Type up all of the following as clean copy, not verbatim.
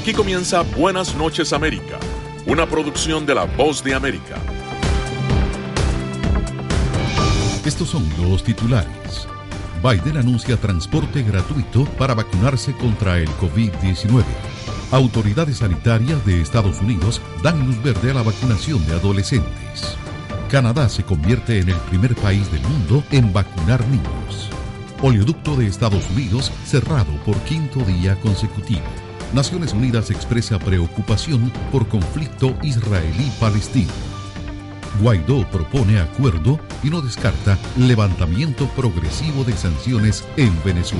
Aquí comienza Buenas noches América, una producción de La Voz de América. Estos son los titulares. Biden anuncia transporte gratuito para vacunarse contra el COVID-19. Autoridades sanitarias de Estados Unidos dan luz verde a la vacunación de adolescentes. Canadá se convierte en el primer país del mundo en vacunar niños. Oleoducto de Estados Unidos cerrado por quinto día consecutivo. Naciones Unidas expresa preocupación por conflicto israelí-palestino. Guaidó propone acuerdo y no descarta levantamiento progresivo de sanciones en Venezuela.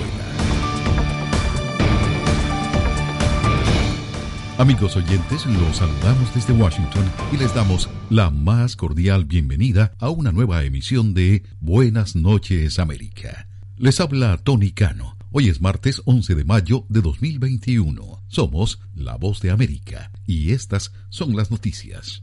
Amigos oyentes, los saludamos desde Washington y les damos la más cordial bienvenida a una nueva emisión de Buenas noches América. Les habla Tony Cano. Hoy es martes 11 de mayo de 2021. Somos La Voz de América y estas son las noticias.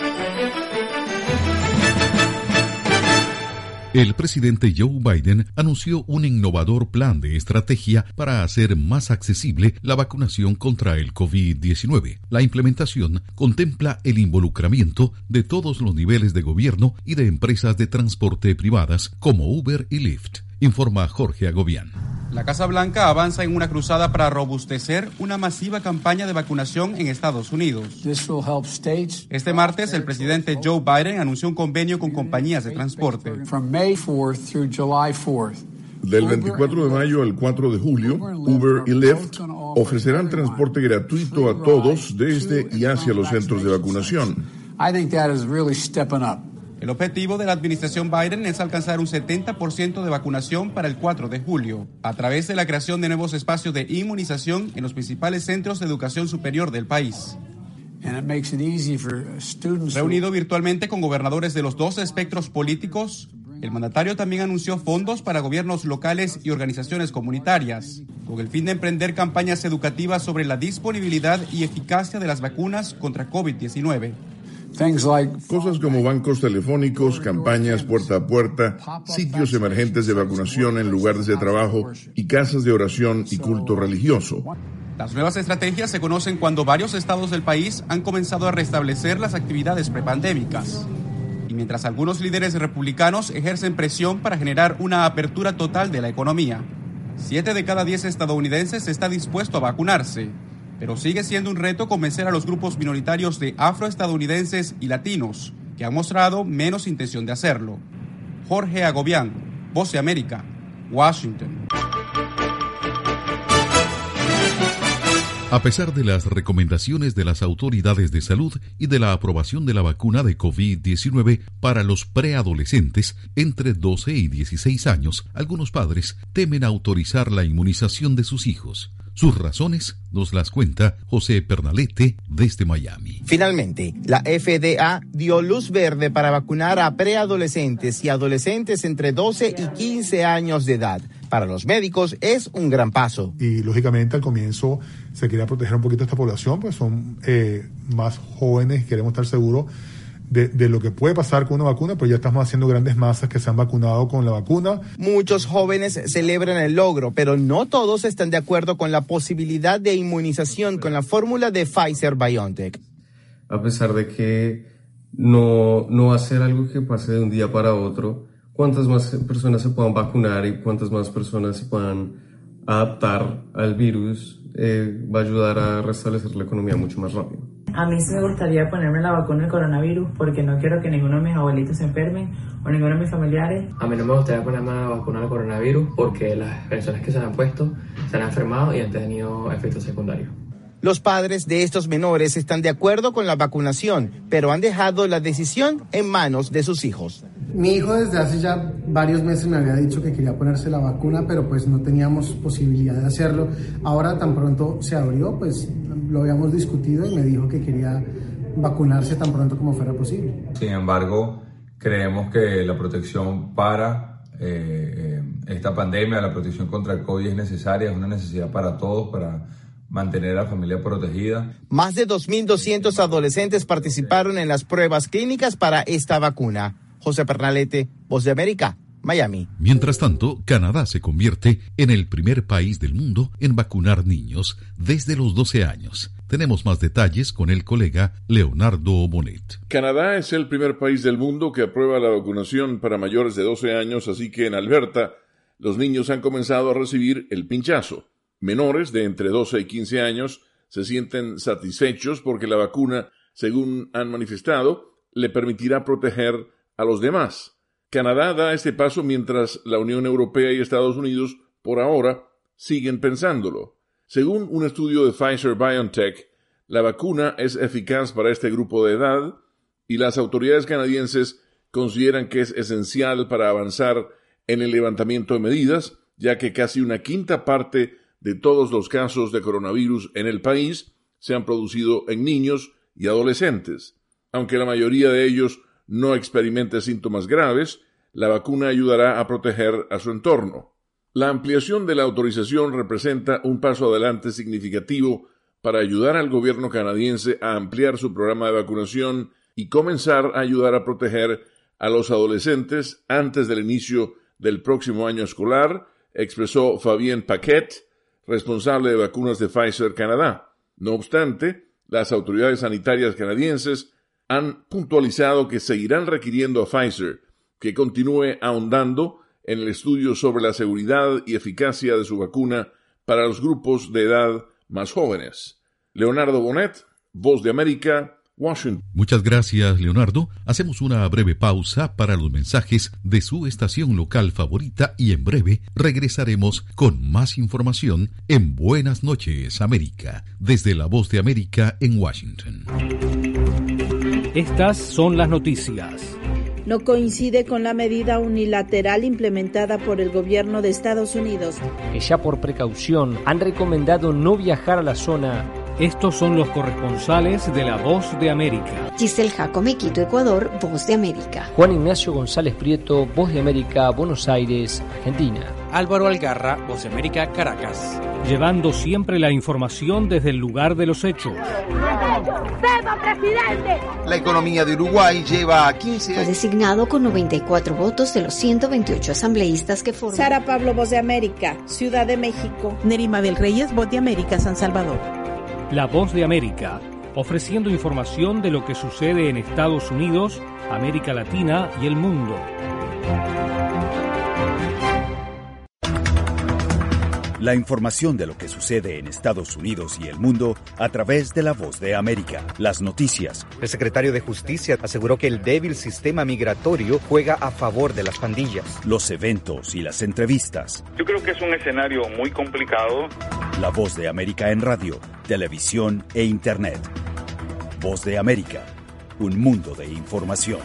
El presidente Joe Biden anunció un innovador plan de estrategia para hacer más accesible la vacunación contra el COVID-19. La implementación contempla el involucramiento de todos los niveles de gobierno y de empresas de transporte privadas como Uber y Lyft, informa Jorge Agobián. La Casa Blanca avanza en una cruzada para robustecer una masiva campaña de vacunación en Estados Unidos. Este martes, el presidente Joe Biden anunció un convenio con compañías de transporte. Del 24 de mayo al 4 de julio, Uber y Lyft ofrecerán transporte gratuito a todos desde y hacia los centros de vacunación. El objetivo de la administración Biden es alcanzar un 70% de vacunación para el 4 de julio, a través de la creación de nuevos espacios de inmunización en los principales centros de educación superior del país. Reunido virtualmente con gobernadores de los dos espectros políticos, el mandatario también anunció fondos para gobiernos locales y organizaciones comunitarias, con el fin de emprender campañas educativas sobre la disponibilidad y eficacia de las vacunas contra COVID-19. Cosas como bancos telefónicos, campañas puerta a puerta, sitios emergentes de vacunación en lugares de trabajo y casas de oración y culto religioso. Las nuevas estrategias se conocen cuando varios estados del país han comenzado a restablecer las actividades prepandémicas. Y mientras algunos líderes republicanos ejercen presión para generar una apertura total de la economía, 7 de cada 10 estadounidenses está dispuesto a vacunarse. Pero sigue siendo un reto convencer a los grupos minoritarios de afroestadounidenses y latinos, que han mostrado menos intención de hacerlo. Jorge Agobián, Voz de América, Washington. A pesar de las recomendaciones de las autoridades de salud y de la aprobación de la vacuna de COVID-19 para los preadolescentes entre 12 y 16 años, algunos padres temen autorizar la inmunización de sus hijos. Sus razones nos las cuenta José Pernalete desde Miami. Finalmente, la FDA dio luz verde para vacunar a preadolescentes y adolescentes entre 12 y 15 años de edad. Para los médicos es un gran paso. Y lógicamente al comienzo se quería proteger un poquito a esta población, pues son más jóvenes, queremos estar seguros de lo que puede pasar con una vacuna, pero ya estamos haciendo grandes masas que se han vacunado con la vacuna. Muchos jóvenes celebran el logro, pero no todos están de acuerdo con la posibilidad de inmunización con la fórmula de Pfizer-BioNTech. A pesar de que no va a ser algo que pase de un día para otro, cuántas más personas se puedan vacunar y cuántas más personas se puedan adaptar al virus va a ayudar a restablecer la economía mucho más rápido. A mí sí me gustaría ponerme la vacuna del coronavirus porque no quiero que ninguno de mis abuelitos se enfermen o ninguno de mis familiares. A mí no me gustaría ponerme la vacuna del coronavirus porque las personas que se la han puesto se han enfermado y han tenido efectos secundarios. Los padres de estos menores están de acuerdo con la vacunación, pero han dejado la decisión en manos de sus hijos. Mi hijo desde hace ya varios meses me había dicho que quería ponerse la vacuna, pero pues no teníamos posibilidad de hacerlo. Ahora tan pronto se abrió, pues lo habíamos discutido y me dijo que quería vacunarse tan pronto como fuera posible. Sin embargo, creemos que la protección para esta pandemia, la protección contra el COVID es necesaria, es una necesidad para todos, para mantener a la familia protegida. Más de 2.200 adolescentes participaron en las pruebas clínicas para esta vacuna. José Pernalete, Voz de América, Miami. Mientras tanto, Canadá se convierte en el primer país del mundo en vacunar niños desde los 12 años. Tenemos más detalles con el colega Leonardo Bonet. Canadá es el primer país del mundo que aprueba la vacunación para mayores de 12 años, así que en Alberta los niños han comenzado a recibir el pinchazo. Menores de entre 12 y 15 años se sienten satisfechos porque la vacuna, según han manifestado, le permitirá proteger a los demás. Canadá da este paso mientras la Unión Europea y Estados Unidos, por ahora, siguen pensándolo. Según un estudio de Pfizer-BioNTech, la vacuna es eficaz para este grupo de edad y las autoridades canadienses consideran que es esencial para avanzar en el levantamiento de medidas, ya que casi una quinta parte de todos los casos de coronavirus en el país se han producido en niños y adolescentes. Aunque la mayoría de ellos no experimente síntomas graves, la vacuna ayudará a proteger a su entorno. La ampliación de la autorización representa un paso adelante significativo para ayudar al gobierno canadiense a ampliar su programa de vacunación y comenzar a ayudar a proteger a los adolescentes antes del inicio del próximo año escolar, expresó Fabien Paquet, responsable de vacunas de Pfizer Canadá. No obstante, las autoridades sanitarias canadienses han puntualizado que seguirán requiriendo a Pfizer que continúe ahondando en el estudio sobre la seguridad y eficacia de su vacuna para los grupos de edad más jóvenes. Leonardo Bonet, Voz de América, Washington. Muchas gracias, Leonardo. Hacemos una breve pausa para los mensajes de su estación local favorita y en breve regresaremos con más información en Buenas noches, América, desde la Voz de América en Washington. Estas son las noticias. No coincide con la medida unilateral implementada por el gobierno de Estados Unidos, que ya por precaución han recomendado no viajar a la zona. Estos son los corresponsales de La Voz de América. Giselle Jacome, Quito, Ecuador, Voz de América. Juan Ignacio González Prieto, Voz de América, Buenos Aires, Argentina. Álvaro Algarra, Voz de América, Caracas. Llevando siempre la información desde el lugar de los hechos. La economía de Uruguay lleva a 15 años. Fue designado con 94 votos de los 128 asambleístas que forman. Sara Pablo, Voz de América, Ciudad de México. Nerimabel Reyes, Voz de América, San Salvador. La Voz de América, ofreciendo información de lo que sucede en Estados Unidos, América Latina y el mundo. La información de lo que sucede en Estados Unidos y el mundo a través de La Voz de América. Las noticias. El secretario de Justicia aseguró que el débil sistema migratorio juega a favor de las pandillas. Los eventos y las entrevistas. Yo creo que es un escenario muy complicado. La Voz de América en radio, televisión e internet. Voz de América, un mundo de información.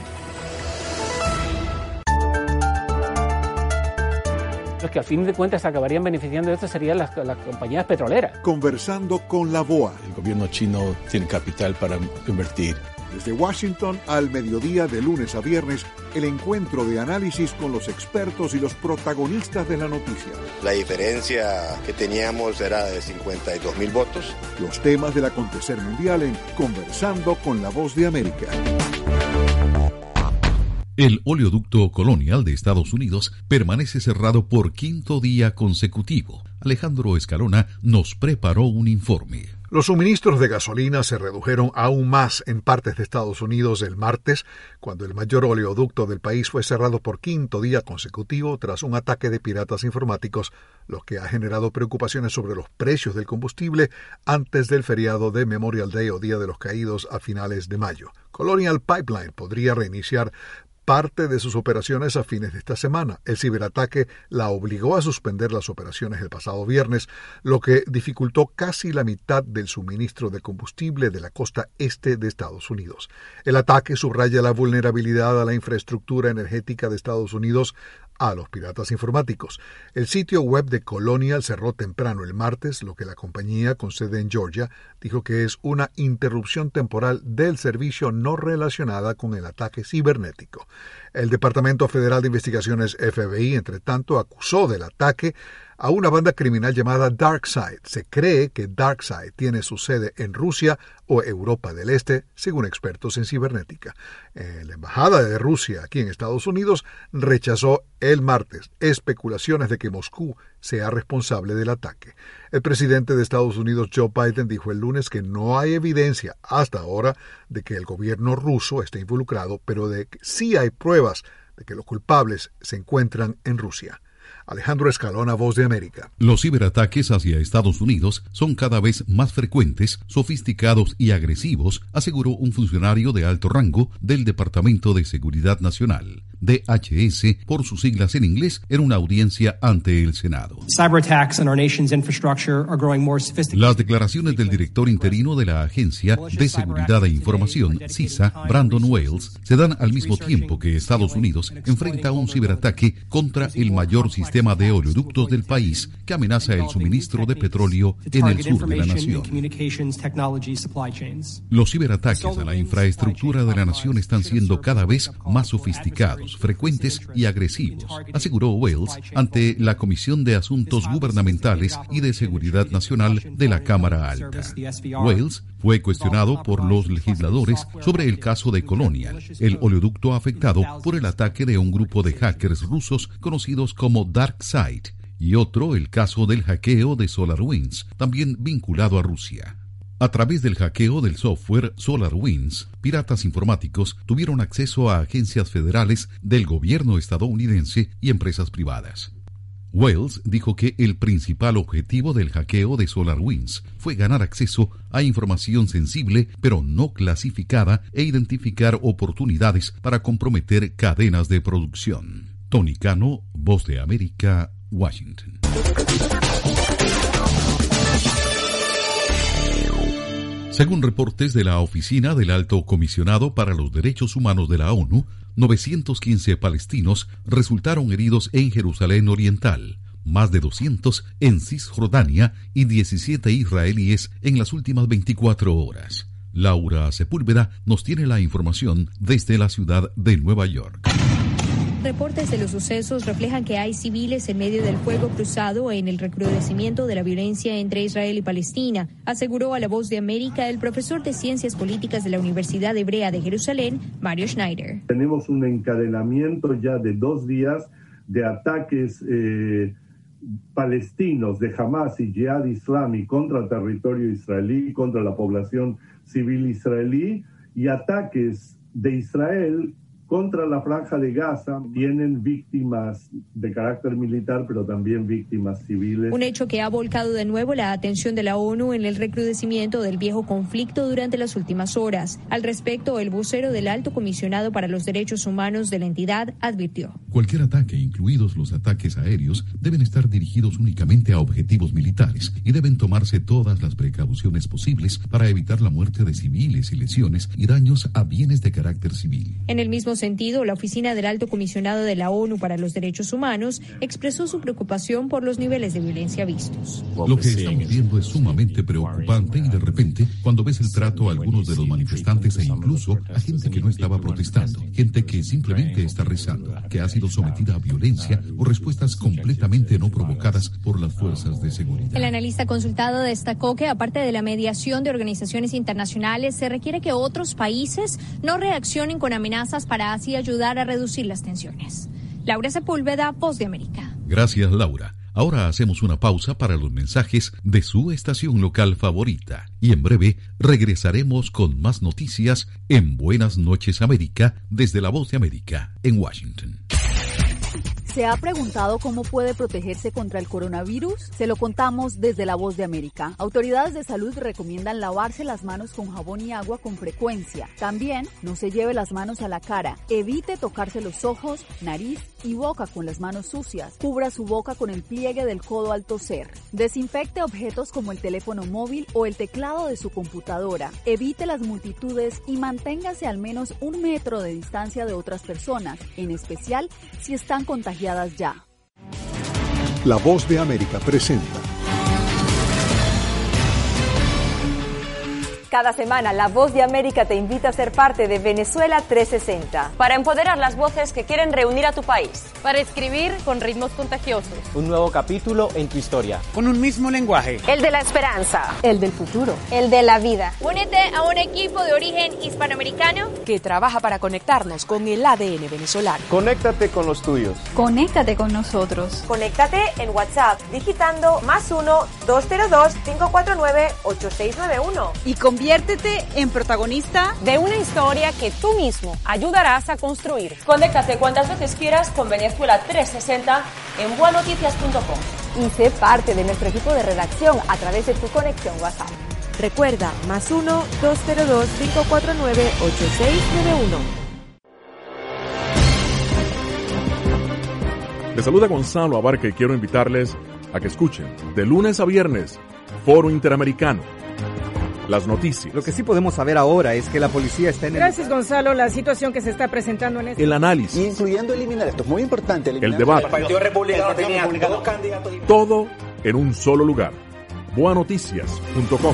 Los que al fin de cuentas acabarían beneficiando de esto serían las compañías petroleras. Conversando con la BOA. El gobierno chino tiene capital para invertir. Desde Washington al mediodía de lunes a viernes, el encuentro de análisis con los expertos y los protagonistas de la noticia. La diferencia que teníamos era de 52.000 votos. Los temas del acontecer mundial en Conversando con la Voz de América. El oleoducto Colonial de Estados Unidos permanece cerrado por quinto día consecutivo. Alejandro Escalona nos preparó un informe. Los suministros de gasolina se redujeron aún más en partes de Estados Unidos el martes, cuando el mayor oleoducto del país fue cerrado por quinto día consecutivo tras un ataque de piratas informáticos, lo que ha generado preocupaciones sobre los precios del combustible antes del feriado de Memorial Day o Día de los Caídos a finales de mayo. Colonial Pipeline podría reiniciar parte de sus operaciones a fines de esta semana. El ciberataque la obligó a suspender las operaciones el pasado viernes, lo que dificultó casi la mitad del suministro de combustible de la costa este de Estados Unidos. El ataque subraya la vulnerabilidad a la infraestructura energética de Estados Unidos a los piratas informáticos. El sitio web de Colonial cerró temprano el martes, lo que la compañía, con sede en Georgia, dijo que es una interrupción temporal del servicio no relacionada con el ataque cibernético. El Departamento Federal de Investigaciones FBI, entre tanto, acusó del ataque a una banda criminal llamada DarkSide. Se cree que DarkSide tiene su sede en Rusia o Europa del Este, según expertos en cibernética. La embajada de Rusia aquí en Estados Unidos rechazó el martes especulaciones de que Moscú sea responsable del ataque. El presidente de Estados Unidos, Joe Biden, dijo el lunes que no hay evidencia hasta ahora de que el gobierno ruso esté involucrado, pero de que sí hay pruebas de que los culpables se encuentran en Rusia. Alejandro Escalona, Voz de América. Los ciberataques hacia Estados Unidos son cada vez más frecuentes, sofisticados y agresivos, aseguró un funcionario de alto rango del Departamento de Seguridad Nacional, DHS, por sus siglas en inglés, en una audiencia ante el Senado. Las declaraciones del director interino de la Agencia de Seguridad e Información, CISA, Brandon Wales, se dan al mismo tiempo que Estados Unidos enfrenta un ciberataque contra el mayor sistema de oleoductos del país que amenaza el suministro de petróleo en el sur de la nación. Los ciberataques a la infraestructura de la nación están siendo cada vez más sofisticados, frecuentes y agresivos, aseguró Wales ante la Comisión de Asuntos Gubernamentales y de Seguridad Nacional de la Cámara Alta. Wales fue cuestionado por los legisladores sobre el caso de Colonial, el oleoducto afectado por el ataque de un grupo de hackers rusos conocidos como DarkSide, y otro, el caso del hackeo de SolarWinds, también vinculado a Rusia. A través del hackeo del software SolarWinds, piratas informáticos tuvieron acceso a agencias federales del gobierno estadounidense y empresas privadas. Wales dijo que el principal objetivo del hackeo de SolarWinds fue ganar acceso a información sensible pero no clasificada e identificar oportunidades para comprometer cadenas de producción. Tony Cano, Voz de América, Washington. Según reportes de la Oficina del Alto Comisionado para los Derechos Humanos de la ONU, 915 palestinos resultaron heridos en Jerusalén Oriental, más de 200 en Cisjordania y 17 israelíes en las últimas 24 horas. Laura Sepúlveda nos tiene la información desde la ciudad de Nueva York. Reportes de los sucesos reflejan que hay civiles en medio del fuego cruzado en el recrudecimiento de la violencia entre Israel y Palestina, aseguró a La Voz de América el profesor de Ciencias Políticas de la Universidad Hebrea de Jerusalén, Mario Schneider. Tenemos un encadenamiento ya de 2 días de ataques palestinos de Hamas y Jihad Islami contra el territorio israelí, contra la población civil israelí, y ataques de Israel contra la Franja de Gaza. Tienen víctimas de carácter militar, pero también víctimas civiles. Un hecho que ha volcado de nuevo la atención de la ONU en el recrudecimiento del viejo conflicto durante las últimas horas. Al respecto, el vocero del Alto Comisionado para los Derechos Humanos de la entidad advirtió: cualquier ataque, incluidos los ataques aéreos, deben estar dirigidos únicamente a objetivos militares y deben tomarse todas las precauciones posibles para evitar la muerte de civiles y lesiones y daños a bienes de carácter civil. En el mismo sentido, la Oficina del Alto Comisionado de la ONU para los Derechos Humanos expresó su preocupación por los niveles de violencia vistos. Lo que estamos viendo es sumamente preocupante y de repente, cuando ves el trato a algunos de los manifestantes e incluso a gente que no estaba protestando, gente que simplemente está rezando, que ha sido sometida a violencia o respuestas completamente no provocadas por las fuerzas de seguridad. El analista consultado destacó que, aparte de la mediación de organizaciones internacionales, se requiere que otros países no reaccionen con amenazas para así ayudar a reducir las tensiones. Laura Sepúlveda, Voz de América. Gracias, Laura. Ahora hacemos una pausa para los mensajes de su estación local favorita y en breve regresaremos con más noticias en Buenas Noches América desde La Voz de América en Washington. ¿Se ha preguntado cómo puede protegerse contra el coronavirus? Se lo contamos desde La Voz de América. Autoridades de salud recomiendan lavarse las manos con jabón y agua con frecuencia. También no se lleve las manos a la cara. Evite tocarse los ojos, nariz y boca con las manos sucias. Cubra su boca con el pliegue del codo al toser. Desinfecte objetos como el teléfono móvil o el teclado de su computadora. Evite las multitudes y manténgase al menos 1 metro de distancia de otras personas, en especial si están contagiadas ya. La Voz de América presenta Cada semana, La Voz de América te invita a ser parte de Venezuela 360. Para empoderar las voces que quieren reunir a tu país. Para escribir con ritmos contagiosos. Un nuevo capítulo en tu historia. Con un mismo lenguaje. El de la esperanza. El del futuro. El de la vida. Únete a un equipo de origen hispanoamericano que trabaja para conectarnos con el ADN venezolano. Conéctate con los tuyos. Conéctate con nosotros. Conéctate en WhatsApp digitando +1-202-549-8691. Y conviértete en protagonista de una historia que tú mismo ayudarás a construir. Conéctate cuantas veces quieras con Venezuela 360 en buenoticias.com. Y sé parte de nuestro equipo de redacción a través de tu conexión WhatsApp. Recuerda, +1-202-549-8691. Les saluda Gonzalo Abarca y quiero invitarles a que escuchen de lunes a viernes Foro Interamericano. Las noticias. Lo que sí podemos saber ahora es que la policía está en Gracias, Gonzalo. La situación que se está presentando en el análisis. Incluyendo eliminar, esto es muy importante. El debate. El Partido Republicano tenía dos candidatos. Todo en un solo lugar. Buenoticias.com.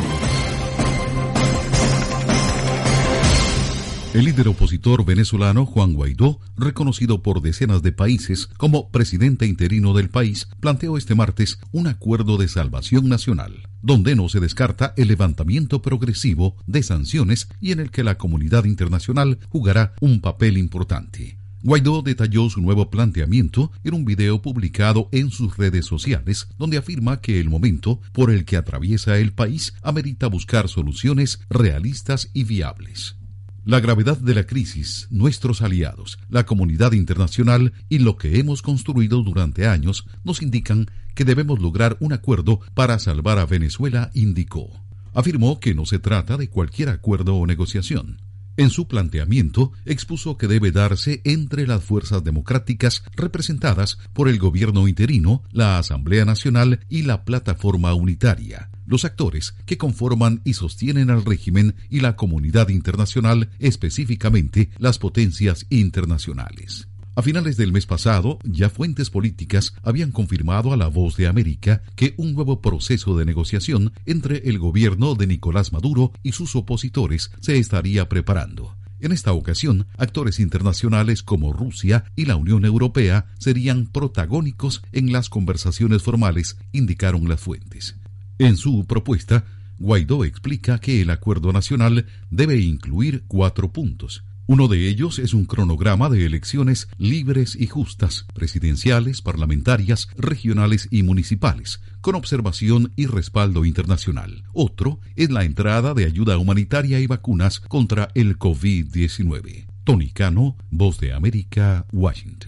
El líder opositor venezolano Juan Guaidó, reconocido por decenas de países como presidente interino del país, planteó este martes un acuerdo de salvación nacional, donde no se descarta el levantamiento progresivo de sanciones y en el que la comunidad internacional jugará un papel importante. Guaidó detalló su nuevo planteamiento en un video publicado en sus redes sociales, donde afirma que el momento por el que atraviesa el país amerita buscar soluciones realistas y viables. La gravedad de la crisis, nuestros aliados, la comunidad internacional y lo que hemos construido durante años nos indican que debemos lograr un acuerdo para salvar a Venezuela, indicó. Afirmó que no se trata de cualquier acuerdo o negociación. En su planteamiento, expuso que debe darse entre las fuerzas democráticas representadas por el gobierno interino, la Asamblea Nacional y la Plataforma Unitaria, los actores que conforman y sostienen al régimen y la comunidad internacional, específicamente las potencias internacionales. A finales del mes pasado, ya fuentes políticas habían confirmado a La Voz de América que un nuevo proceso de negociación entre el gobierno de Nicolás Maduro y sus opositores se estaría preparando. En esta ocasión, actores internacionales como Rusia y la Unión Europea serían protagónicos en las conversaciones formales, indicaron las fuentes. En su propuesta, Guaidó explica que el acuerdo nacional debe incluir 4 puntos. Uno de ellos es un cronograma de elecciones libres y justas, presidenciales, parlamentarias, regionales y municipales, con observación y respaldo internacional. Otro es la entrada de ayuda humanitaria y vacunas contra el COVID-19. Tony Cano, Voz de América, Washington.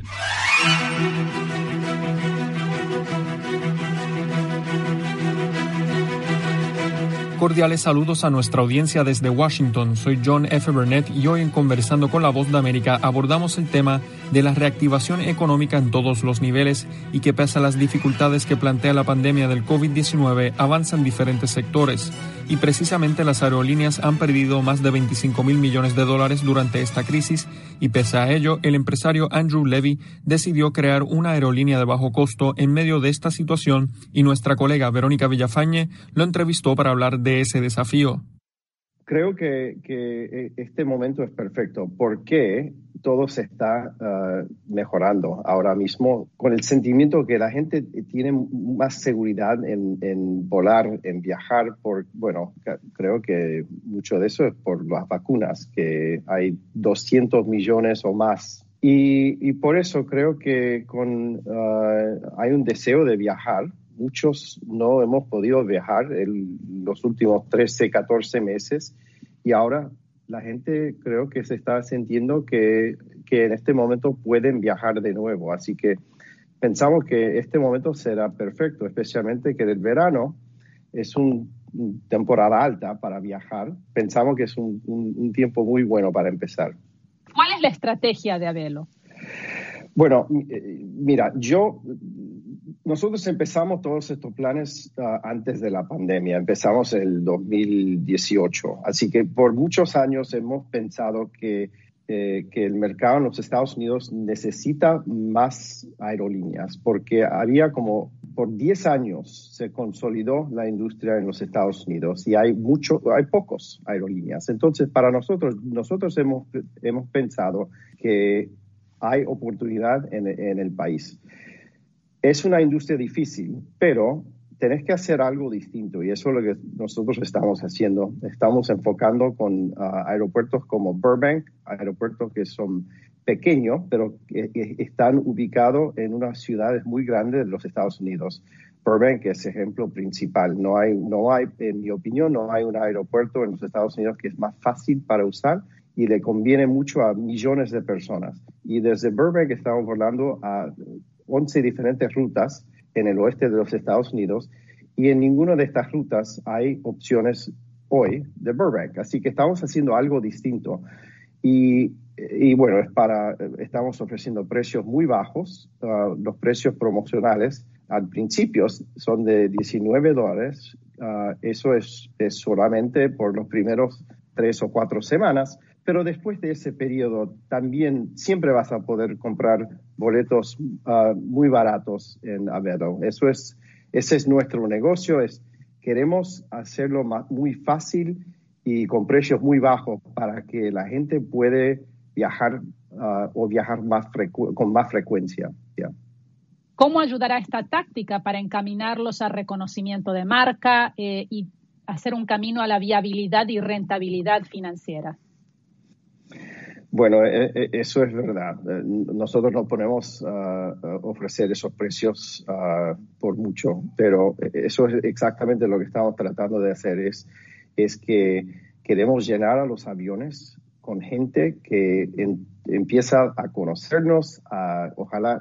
Cordiales saludos a nuestra audiencia desde Washington. Soy John F. Burnett y hoy en Conversando con la Voz de América abordamos el tema de la reactivación económica en todos los niveles y que pese a las dificultades que plantea la pandemia del COVID-19 avanzan diferentes sectores. Y precisamente las aerolíneas han perdido más de $25 mil millones durante esta crisis y pese a ello el empresario Andrew Levy decidió crear una aerolínea de bajo costo en medio de esta situación y nuestra colega Verónica Villafañe lo entrevistó para hablar de ese desafío. Creo que este momento es perfecto porque todo se está mejorando ahora mismo con el sentimiento que la gente tiene más seguridad en volar, en viajar. Creo que mucho de eso es por las vacunas, que hay 200 millones o más. Y por eso creo que hay un deseo de viajar. Muchos no hemos podido viajar en los últimos 13, 14 meses y ahora la gente creo que se está sintiendo que en este momento pueden viajar de nuevo. Así que pensamos que este momento será perfecto, especialmente que el verano es una temporada alta para viajar. Pensamos que es un tiempo muy bueno para empezar. ¿Cuál es la estrategia de Avelo? Bueno, mira, nosotros empezamos todos estos planes antes de la pandemia. Empezamos en el 2018. Así que por muchos años hemos pensado que el mercado en los Estados Unidos necesita más aerolíneas porque había como por 10 años se consolidó la industria en los Estados Unidos y hay pocos aerolíneas. Entonces, para nosotros hemos pensado que hay oportunidad en el país. Es una industria difícil, pero tenés que hacer algo distinto y eso es lo que nosotros estamos haciendo. Estamos enfocando con aeropuertos como Burbank, aeropuertos que son pequeños, pero que están ubicados en unas ciudades muy grandes de los Estados Unidos. Burbank es ejemplo principal. No hay, en mi opinión, no hay un aeropuerto en los Estados Unidos que es más fácil para usar y le conviene mucho a millones de personas. Y desde Burbank estamos volando a 11 diferentes rutas en el oeste de los Estados Unidos y en ninguna de estas rutas hay opciones hoy de Burbank. Así que estamos haciendo algo distinto. Y bueno, estamos ofreciendo precios muy bajos. Los precios promocionales al principio son de $19. Eso es solamente por los primeros 3 o 4 semanas. Pero después de ese periodo también siempre vas a poder comprar boletos muy baratos en Avelo. Ese es nuestro negocio. Queremos hacerlo muy fácil y con precios muy bajos para que la gente puede viajar o viajar con más frecuencia. Yeah. ¿Cómo ayudará esta táctica para encaminarlos al reconocimiento de marca y hacer un camino a la viabilidad y rentabilidad financiera? Bueno, eso es verdad. Nosotros no podemos ofrecer esos precios por mucho, pero eso es exactamente lo que estamos tratando de hacer. Es que queremos llenar a los aviones con gente que empieza a conocernos, ojalá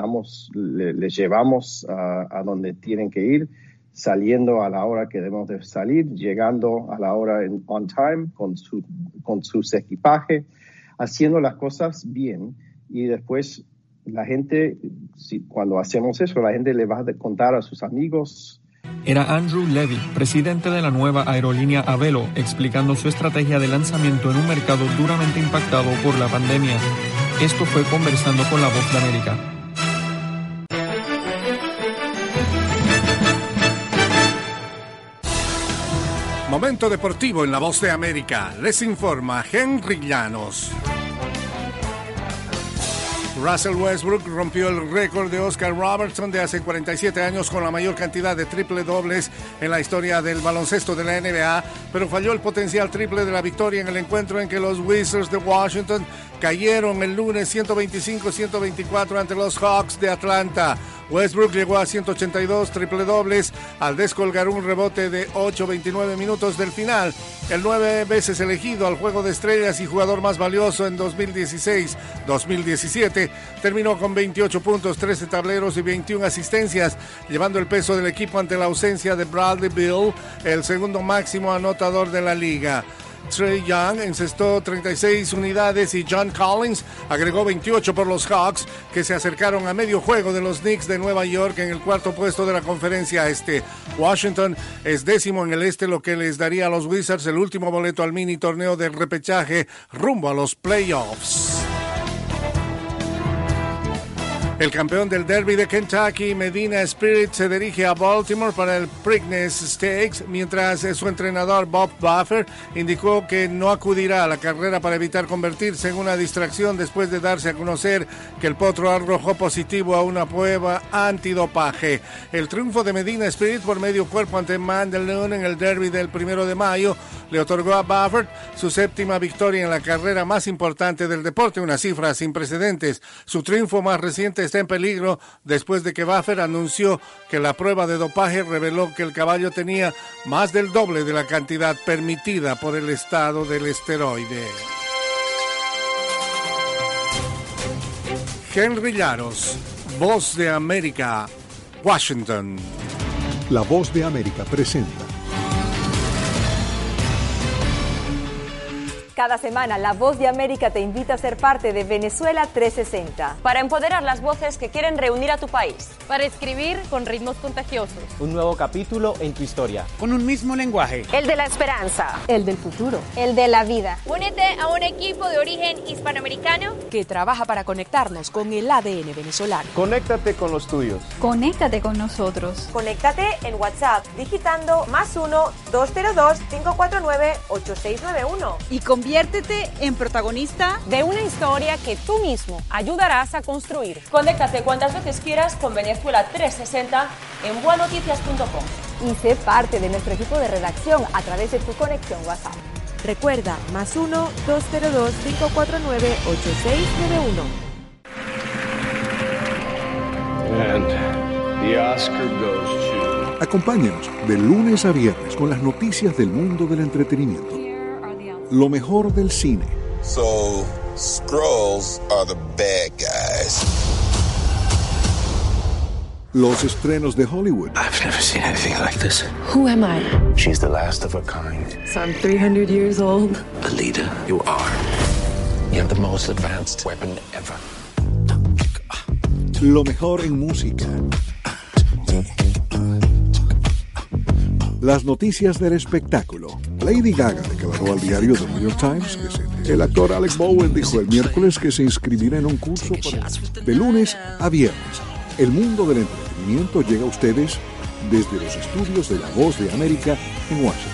les llevamos a donde tienen que ir, saliendo a la hora que debemos de salir, llegando a la hora on time con sus equipajes, haciendo las cosas bien y después la gente, cuando hacemos eso, la gente le va a contar a sus amigos. Era Andrew Levy, presidente de la nueva aerolínea Avelo, explicando su estrategia de lanzamiento en un mercado duramente impactado por la pandemia. Esto fue Conversando con La Voz de América. Momento deportivo en La Voz de América. Les informa Henry Llanos. Russell Westbrook rompió el récord de Oscar Robertson de hace 47 años con la mayor cantidad de triple dobles en la historia del baloncesto de la NBA, pero falló el potencial triple de la victoria en el encuentro en que los Wizards de Washington cayeron el lunes 125-124 ante los Hawks de Atlanta. Westbrook llegó a 182 triple dobles al descolgar un rebote de 8.29 minutos del final. El 9 veces elegido al Juego de Estrellas y jugador más valioso en 2016-2017 terminó con 28 puntos, 13 tableros y 21 asistencias, llevando el peso del equipo ante la ausencia de Bradley Beal, el segundo máximo anotador de la liga. Trae Young encestó 36 unidades y John Collins agregó 28 por los Hawks, que se acercaron a medio juego de los Knicks de Nueva York en el cuarto puesto de la conferencia este. Washington es 10º en el este, lo que les daría a los Wizards el último boleto al mini torneo de repechaje rumbo a los playoffs. El campeón del Derby de Kentucky, Medina Spirit, se dirige a Baltimore para el Preakness Stakes, mientras su entrenador Bob Buffer indicó que no acudirá a la carrera para evitar convertirse en una distracción después de darse a conocer que el potro arrojó positivo a una prueba antidopaje. El triunfo de Medina Spirit por medio cuerpo ante Mandaloun en el Derby del 1 de mayo le otorgó a Buffer su 7ª victoria en la carrera más importante del deporte, una cifra sin precedentes. Su triunfo más reciente está en peligro después de que Buffer anunció que la prueba de dopaje reveló que el caballo tenía más del doble de la cantidad permitida por el estado del esteroide. Henry Llanos, Voz de América, Washington. La Voz de América presenta. Cada semana, La Voz de América te invita a ser parte de Venezuela 360. Para empoderar las voces que quieren reunir a tu país. Para escribir con ritmos contagiosos. Un nuevo capítulo en tu historia. Con un mismo lenguaje. El de la esperanza. El del futuro. El de la vida. Únete a un equipo de origen hispanoamericano que trabaja para conectarnos con el ADN venezolano. Conéctate con los tuyos. Conéctate con nosotros. Conéctate en WhatsApp digitando +1-202-549-8691. Y conviértete en protagonista de una historia que tú mismo ayudarás a construir. Conéctate cuantas veces quieras con Venezuela 360 en buenoticias.com. Y sé parte de nuestro equipo de redacción a través de tu conexión WhatsApp. Recuerda, +1-202-549-8691. And the Oscar goes to... Acompáñenos de lunes a viernes con las noticias del mundo del entretenimiento. Lo mejor del cine. So, Skrulls are the bad guys. Los estrenos de Hollywood. I've never seen anything like this. Who am I? She's the last of her kind. So I'm 300 years old. A leader, you are. You have the most advanced weapon ever. Lo mejor en música. Las noticias del espectáculo. Lady Gaga declaró al diario The New York Times que el actor Alec Baldwin dijo el miércoles que se inscribirá en un curso de lunes a viernes. El mundo del entretenimiento llega a ustedes desde los estudios de La Voz de América en Washington.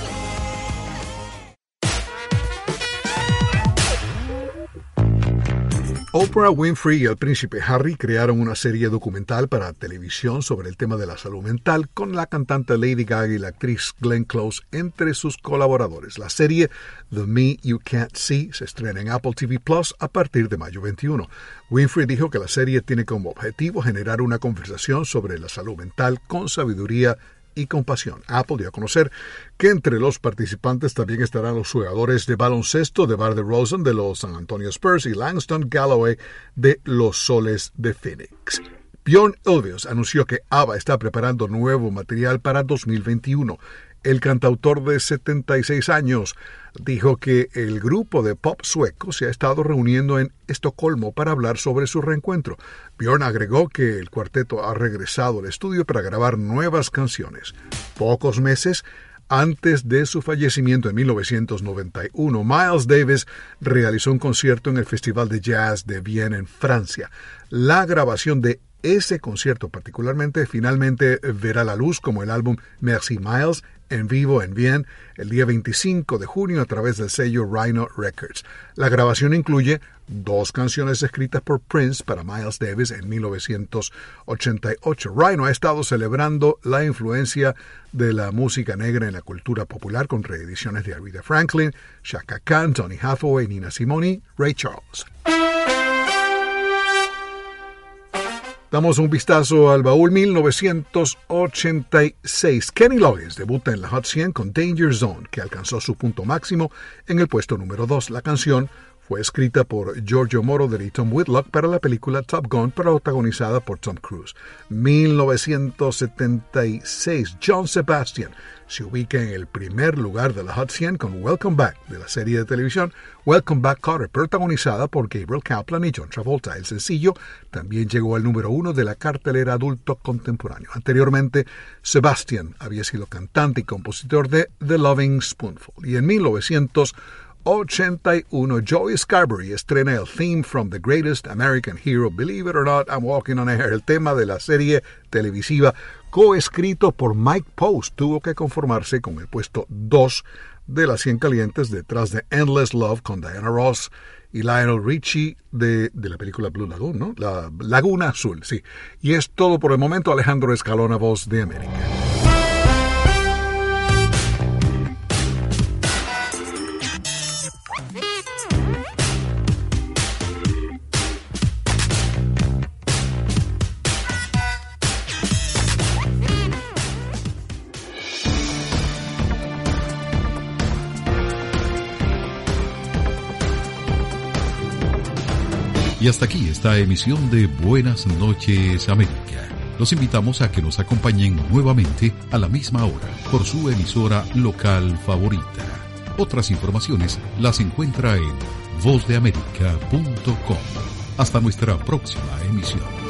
Oprah Winfrey y el príncipe Harry crearon una serie documental para televisión sobre el tema de la salud mental con la cantante Lady Gaga y la actriz Glenn Close entre sus colaboradores. La serie The Me You Can't See se estrena en Apple TV Plus a partir de mayo 21. Winfrey dijo que la serie tiene como objetivo generar una conversación sobre la salud mental con sabiduría y compasión. Apple dio a conocer que entre los participantes también estarán los jugadores de baloncesto DeMar DeRozan de los San Antonio Spurs y Langston Galloway de los Soles de Phoenix. Björn Ulvaeus anunció que ABBA está preparando nuevo material para 2021. El cantautor de 76 años dijo que el grupo de pop sueco se ha estado reuniendo en Estocolmo para hablar sobre su reencuentro. Björn agregó que el cuarteto ha regresado al estudio para grabar nuevas canciones. Pocos meses antes de su fallecimiento en 1991, Miles Davis realizó un concierto en el Festival de Jazz de Viena, en Francia. La grabación de ese concierto particularmente finalmente verá la luz como el álbum Merci Miles en vivo en Viena el día 25 de junio a través del sello Rhino Records. La grabación incluye 2 canciones escritas por Prince para Miles Davis en 1988. Rhino ha estado celebrando la influencia de la música negra en la cultura popular con reediciones de Aretha Franklin, Chaka Khan, Donny Hathaway, Nina Simone, Ray Charles. Damos un vistazo al baúl 1986. Kenny Loggins debuta en la Hot 100 con Danger Zone, que alcanzó su punto máximo en el puesto número 2. La canción fue escrita por Giorgio Moroder y Tom Whitlock para la película Top Gun, protagonizada por Tom Cruise. 1976, John Sebastian se ubica en el primer lugar de la Hot 100 con Welcome Back, de la serie de televisión Welcome Back Kotter, protagonizada por Gabriel Kaplan y John Travolta. El sencillo también llegó al número 1 de la cartelera adulto contemporáneo. Anteriormente, Sebastian había sido cantante y compositor de The Loving Spoonful. Y en 1981, Joey Scarberry estrena el theme from the greatest American hero, Believe It or Not, I'm Walking on Air, el tema de la serie televisiva coescrito por Mike Post. Tuvo que conformarse con el puesto 2 de las 100 calientes detrás de Endless Love con Diana Ross y Lionel Richie de la película Blue Lagoon, ¿no? La Laguna Azul, sí. Y es todo por el momento. Alejandro Escalona, Voz de América. Y hasta aquí esta emisión de Buenas noches América. Los invitamos a que nos acompañen nuevamente a la misma hora por su emisora local favorita. Otras informaciones las encuentra en vozdeamerica.com. Hasta nuestra próxima emisión.